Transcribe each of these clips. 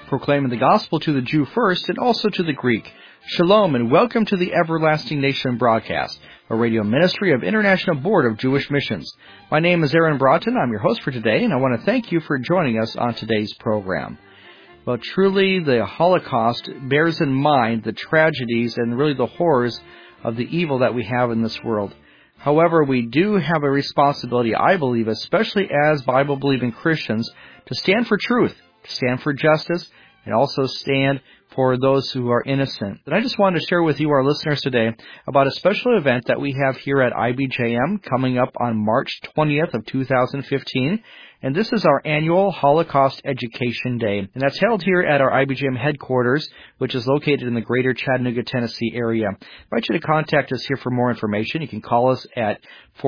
proclaiming the gospel to the Jew first and also to the Greek. Shalom and welcome to the Everlasting Nation broadcast, a radio ministry of International Board of Jewish Missions. My name is Aaron Broughton. I'm your host for today, and I want to thank you for joining us on today's program. Well, truly, the Holocaust bears in mind the tragedies and really the horrors of the evil that we have in this world. However, we do have a responsibility, I believe, especially as Bible-believing Christians, to stand for truth, to stand for justice, and also stand for those who are innocent. And I just wanted to share with you, our listeners today, about a special event that we have here at IBJM coming up on March 20th of 2015. And this is our annual Holocaust Education Day. And that's held here at our IBJM headquarters, which is located in the greater Chattanooga, Tennessee area. I invite you to contact us here for more information. You can call us at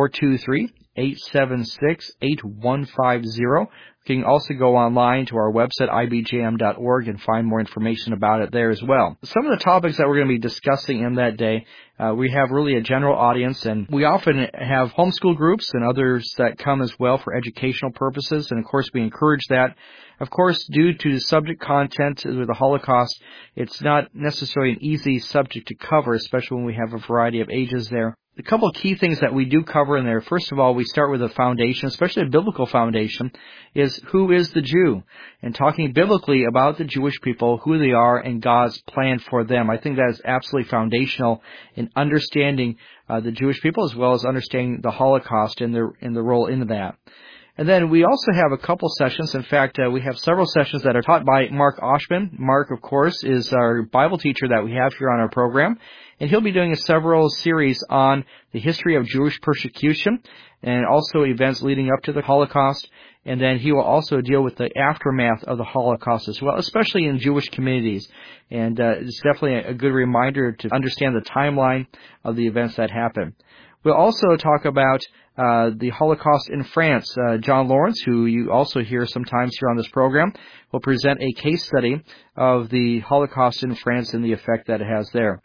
423-876-8150. You can also go online to our website, ibjm.org, and find more information about it there as well. Some of the topics that we're going to be discussing in that day, we have really a general audience, and we often have homeschool groups and others that come as well for educational purposes, and of course we encourage that. Of course, due to the subject content with the Holocaust, it's not necessarily an easy subject to cover, especially when we have a variety of ages there. A couple of key things that we do cover in there. First of all, we start with a foundation, especially a biblical foundation, is who is the Jew? And talking biblically about the Jewish people, who they are, and God's plan for them. I think that is absolutely foundational in understanding the Jewish people as well as understanding the Holocaust and the role in that. And then we also have a couple sessions. In fact, we have several sessions that are taught by Mark Oshman. Mark, of course, is our Bible teacher that we have here on our program. And he'll be doing several series on the history of Jewish persecution and also events leading up to the Holocaust. And then he will also deal with the aftermath of the Holocaust as well, especially in Jewish communities. And it's definitely a good reminder to understand the timeline of the events that happen. We'll also talk about the Holocaust in France. John Lawrence, who you also hear sometimes here on this program, will present a case study of the Holocaust in France and the effect that it has there.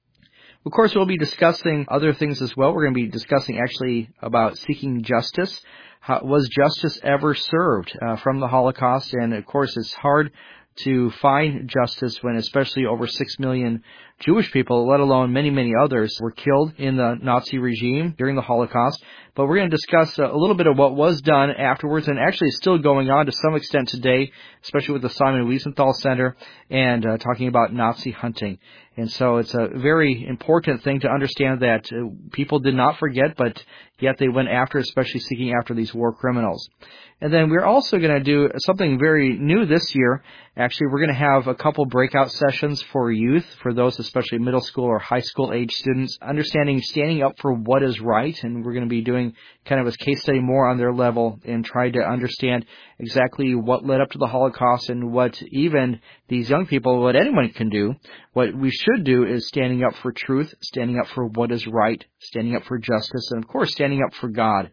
Of course, we'll be discussing other things as well. We're going to be discussing actually about seeking justice. Was justice ever served from the Holocaust? And of course, it's hard to find justice when especially over 6 million Jewish people, let alone many, many others, were killed in the Nazi regime during the Holocaust. But we're going to discuss a little bit of what was done afterwards, and actually is still going on to some extent today, especially with the Simon Wiesenthal Center, and talking about Nazi hunting. And so it's a very important thing to understand that people did not forget, but yet they went after, especially seeking after these war criminals. And then we're also going to do something very new this year. Actually, we're going to have a couple breakout sessions for youth, for those especially middle school or high school age students, understanding standing up for what is right. And we're going to be doing kind of a case study more on their level and try to understand exactly what led up to the Holocaust and what even these young people, what anyone can do. What we should do is standing up for truth, standing up for what is right, standing up for justice, and of course standing up for God.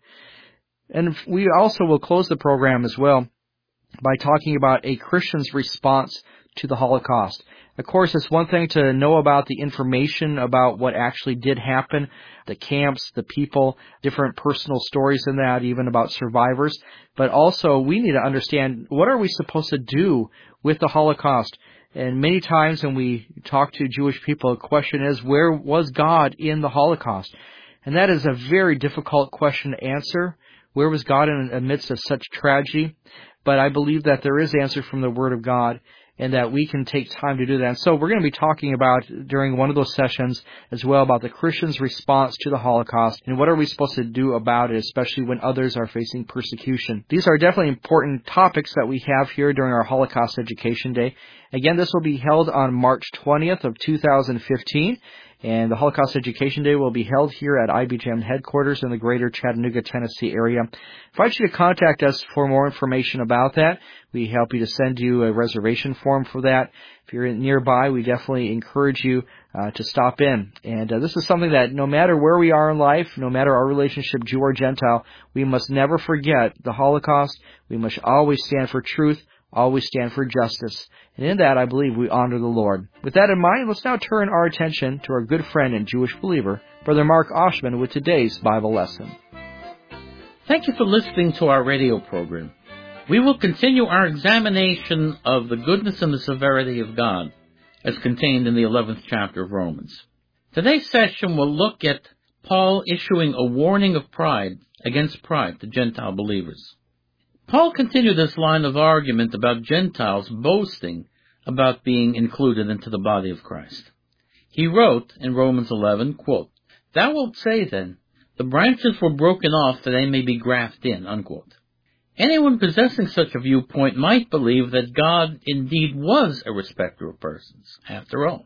And we also will close the program as well by talking about a Christian's response to the Holocaust. Of course, it's one thing to know about the information about what actually did happen, the camps, the people, different personal stories in that, even about survivors. But also, we need to understand, what are we supposed to do with the Holocaust? And many times when we talk to Jewish people, the question is, where was God in the Holocaust? And that is a very difficult question to answer. Where was God in the midst of such tragedy? But I believe that there is answer from the Word of God, and that we can take time to do that. And so we're going to be talking about, during one of those sessions as well, about the Christian's response to the Holocaust and what are we supposed to do about it, especially when others are facing persecution. These are definitely important topics that we have here during our Holocaust Education Day. Again, this will be held on March 20th of 2015. And the Holocaust Education Day will be held here at IBJM headquarters in the greater Chattanooga, Tennessee area. I invite you to contact us for more information about that. We help you to send you a reservation form for that. If you're nearby, we definitely encourage you to stop in. And this is something that no matter where we are in life, no matter our relationship, Jew or Gentile, we must never forget the Holocaust. We must always stand for truth, always stand for justice. And in that, I believe we honor the Lord. With that in mind, let's now turn our attention to our good friend and Jewish believer, Brother Mark Oshman, with today's Bible lesson. Thank you for listening to our radio program. We will continue our examination of the goodness and the severity of God, as contained in the 11th chapter of Romans. Today's session will look at Paul issuing a warning of pride against pride to Gentile believers. Paul continued this line of argument about Gentiles boasting about being included into the body of Christ. He wrote in Romans 11, quote, "Thou wilt say then, the branches were broken off that they may be grafted in," unquote. Anyone possessing such a viewpoint might believe that God indeed was a respecter of persons, after all.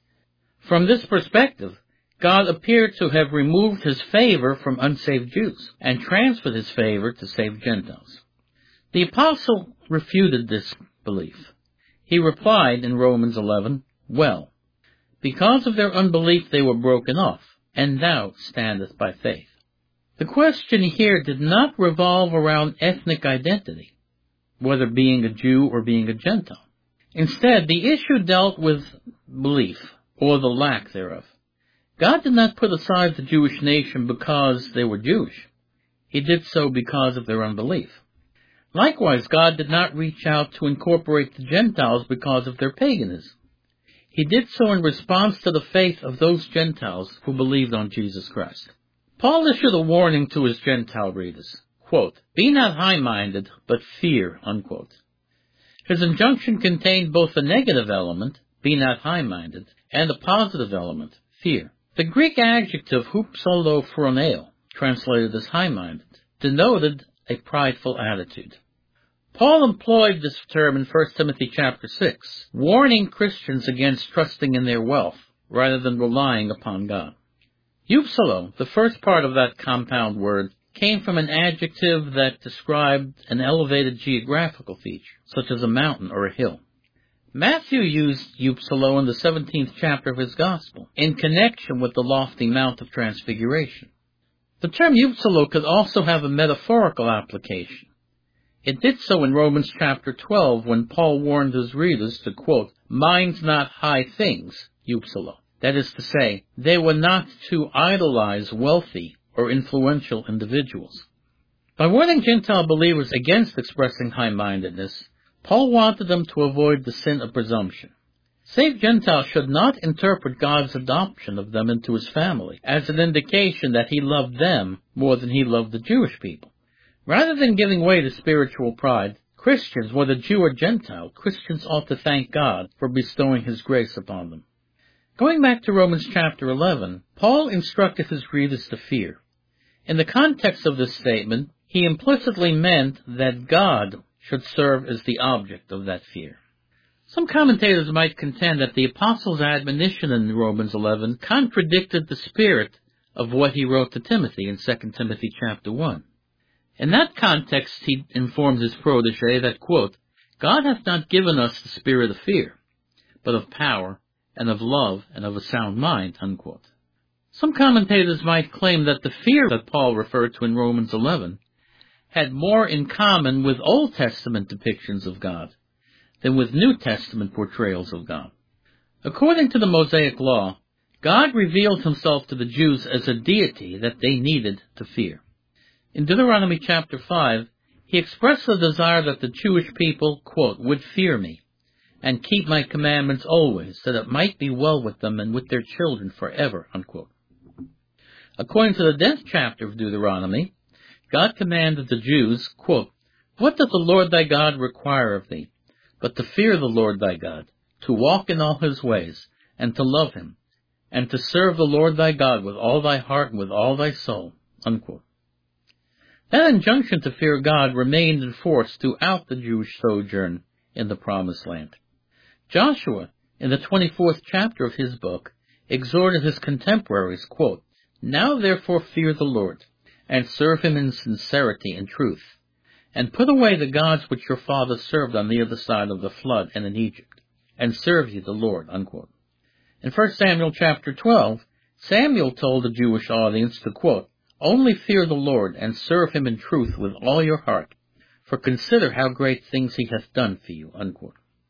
From this perspective, God appeared to have removed his favor from unsaved Jews and transferred his favor to saved Gentiles. The apostle refuted this belief. He replied in Romans 11, "Well, because of their unbelief they were broken off, and thou standest by faith." The question here did not revolve around ethnic identity, whether being a Jew or being a Gentile. Instead, the issue dealt with belief, or the lack thereof. God did not put aside the Jewish nation because they were Jewish. He did so because of their unbelief. Likewise, God did not reach out to incorporate the Gentiles because of their paganism. He did so in response to the faith of those Gentiles who believed on Jesus Christ. Paul issued a warning to his Gentile readers, quote, "Be not high-minded, but fear," unquote. His injunction contained both a negative element, be not high-minded, and a positive element, fear. The Greek adjective hupsolophroneo, translated as high-minded, denoted a prideful attitude. Paul employed this term in 1 Timothy chapter 6, warning Christians against trusting in their wealth rather than relying upon God. Upsalo, the first part of that compound word, came from an adjective that described an elevated geographical feature, such as a mountain or a hill. Matthew used Upsalo in the 17th chapter of his Gospel, in connection with the lofty Mount of Transfiguration. The term Upsalo could also have a metaphorical application. It did so in Romans chapter 12 when Paul warned his readers to, quote, "Mind not high things," Upsalo. That is to say, they were not to idolize wealthy or influential individuals. By warning Gentile believers against expressing high-mindedness, Paul wanted them to avoid the sin of presumption. Saved Gentiles should not interpret God's adoption of them into his family as an indication that he loved them more than he loved the Jewish people. Rather than giving way to spiritual pride, Christians, whether Jew or Gentile, Christians ought to thank God for bestowing his grace upon them. Going back to Romans chapter 11, Paul instructed his readers to fear. In the context of this statement, he implicitly meant that God should serve as the object of that fear. Some commentators might contend that the apostle's admonition in Romans 11 contradicted the spirit of what he wrote to Timothy in 2 Timothy chapter 1. In that context, he informed his protege that, quote, "God hath not given us the spirit of fear, but of power, and of love, and of a sound mind," unquote. Some commentators might claim that the fear that Paul referred to in Romans 11 had more in common with Old Testament depictions of God than with New Testament portrayals of God. According to the Mosaic Law, God revealed himself to the Jews as a deity that they needed to fear. In Deuteronomy chapter 5, he expressed the desire that the Jewish people, quote, "would fear me, and keep my commandments always, that it might be well with them and with their children forever," unquote. According to the 10th chapter of Deuteronomy, God commanded the Jews, quote, "What doth the Lord thy God require of thee, but to fear the Lord thy God, to walk in all his ways, and to love him, and to serve the Lord thy God with all thy heart and with all thy soul," unquote. That injunction to fear God remained in force throughout the Jewish sojourn in the Promised Land. Joshua, in the 24th chapter of his book, exhorted his contemporaries, quote, "Now therefore fear the Lord, and serve him in sincerity and truth, and put away the gods which your fathers served on the other side of the flood and in Egypt, and serve ye the Lord," unquote. In 1 Samuel chapter 12, Samuel told the Jewish audience to, quote, "Only fear the Lord, and serve him in truth with all your heart, for consider how great things he hath done for you," unquote.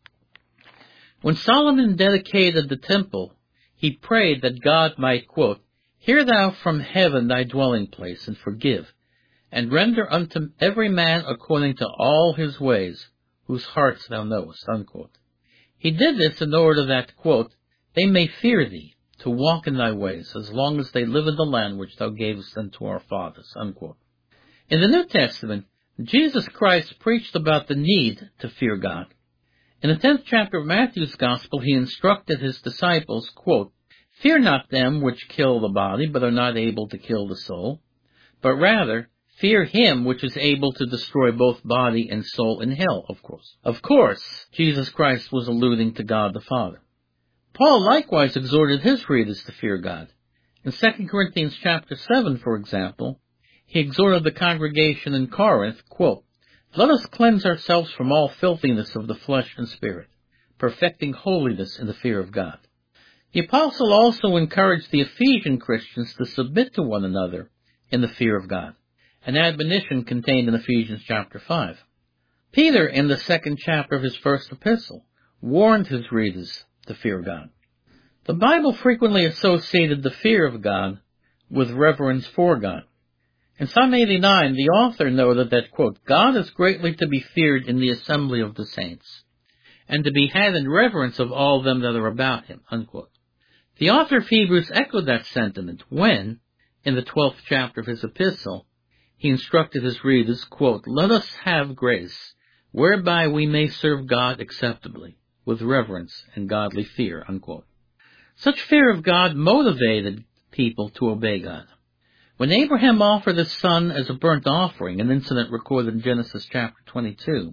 When Solomon dedicated the temple, he prayed that God might, quote, "Hear thou from heaven thy dwelling place, and forgive, and render unto every man according to all his ways, whose hearts thou knowest, unquote. He did this in order that, quote, they may fear thee, to walk in thy ways, as long as they live in the land which thou gavest unto our fathers, unquote. In the New Testament, Jesus Christ preached about the need to fear God. In the 10th chapter of Matthew's Gospel, he instructed his disciples, quote, fear not them which kill the body, but are not able to kill the soul, but rather fear him which is able to destroy both body and soul in hell, of course. Of course, Jesus Christ was alluding to God the Father. Paul likewise exhorted his readers to fear God. In 2 Corinthians chapter 7, for example, he exhorted the congregation in Corinth, quote, let us cleanse ourselves from all filthiness of the flesh and spirit, perfecting holiness in the fear of God. The apostle also encouraged the Ephesian Christians to submit to one another in the fear of God, an admonition contained in Ephesians chapter 5. Peter, in the 2nd chapter of his first epistle, warned his readers to fear God. The Bible frequently associated the fear of God with reverence for God. In Psalm 89, the author noted that, quote, God is greatly to be feared in the assembly of the saints, and to be had in reverence of all them that are about him, unquote. The author of Hebrews echoed that sentiment when, in the 12th chapter of his epistle, he instructed his readers, quote, let us have grace, whereby we may serve God acceptably, with reverence and godly fear, unquote. Such fear of God motivated people to obey God. When Abraham offered his son as a burnt offering, an incident recorded in Genesis chapter 22,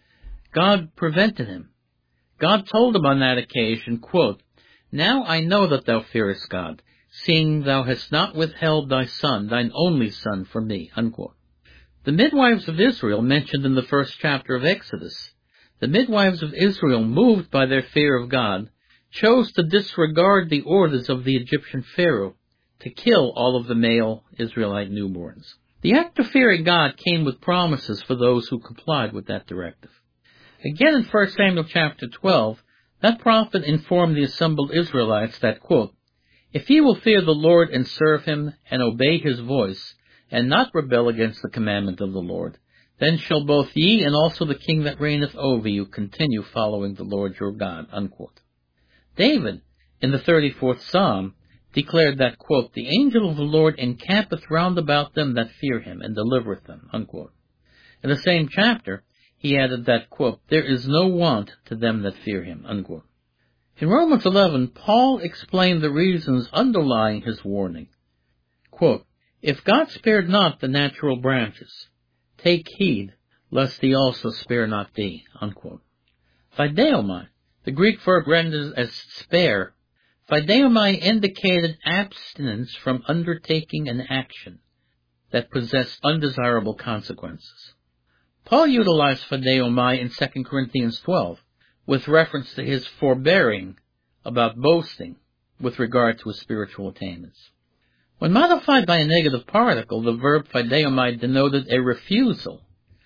God prevented him. God told him on that occasion, quote, now I know that thou fearest God, seeing thou hast not withheld thy son, thine only son, from me, unquote. The midwives of Israel, mentioned in the 1st chapter of Exodus, the midwives of Israel, moved by their fear of God, chose to disregard the orders of the Egyptian Pharaoh to kill all of the male Israelite newborns. The act of fearing God came with promises for those who complied with that directive. Again in 1 Samuel chapter 12, that prophet informed the assembled Israelites that, quote, if ye will fear the Lord and serve him and obey his voice, and not rebel against the commandment of the Lord, then shall both ye and also the king that reigneth over you continue following the Lord your God, unquote. David, in the 34th Psalm, declared that, quote, the angel of the Lord encampeth round about them that fear him, and delivereth them, unquote. In the same chapter, he added that, quote, there is no want to them that fear him, unquote. In Romans 11, Paul explained the reasons underlying his warning. Quote, if God spared not the natural branches, take heed, lest he also spare not thee, unquote. Fideomai, the Greek verb rendered as spare, fideomai indicated abstinence from undertaking an action that possessed undesirable consequences. Paul utilized fideomai in 2 Corinthians 12 with reference to his forbearing about boasting with regard to his spiritual attainments. When modified by a negative particle, the verb fideomai denoted a refusal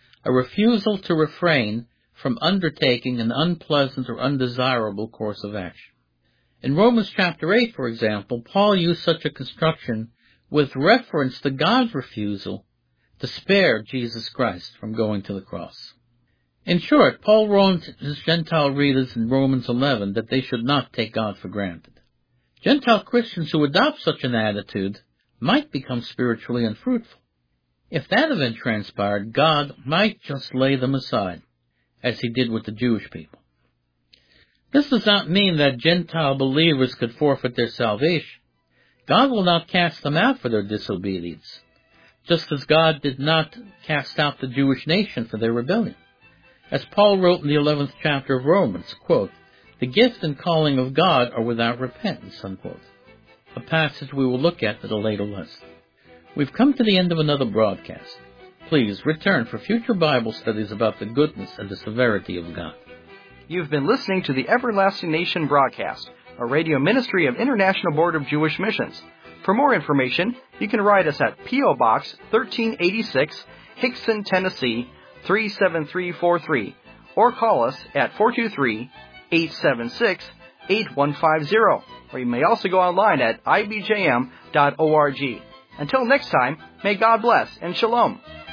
to refrain from undertaking an unpleasant or undesirable course of action. In Romans chapter 8, for example, Paul used such a construction with reference to God's refusal to spare Jesus Christ from going to the cross. In short, Paul warned his Gentile readers in Romans 11 that they should not take God for granted. Gentile Christians who adopt such an attitude might become spiritually unfruitful. If that event transpired, God might just lay them aside, as he did with the Jewish people. This does not mean that Gentile believers could forfeit their salvation. God will not cast them out for their disobedience, just as God did not cast out the Jewish nation for their rebellion. As Paul wrote in the 11th chapter of Romans, quote, the gift and calling of God are without repentance, unquote. A passage we will look at a later lesson. We've come to the end of another broadcast. Please return for future Bible studies about the goodness and the severity of God. You've been listening to the Everlasting Nation broadcast, a radio ministry of International Board of Jewish Missions. For more information, you can write us at P.O. Box 1386, Hickson, Tennessee, 37343, or call us at 423-876-8150, or you may also go online at ibjm.org. Until next time, may God bless and shalom.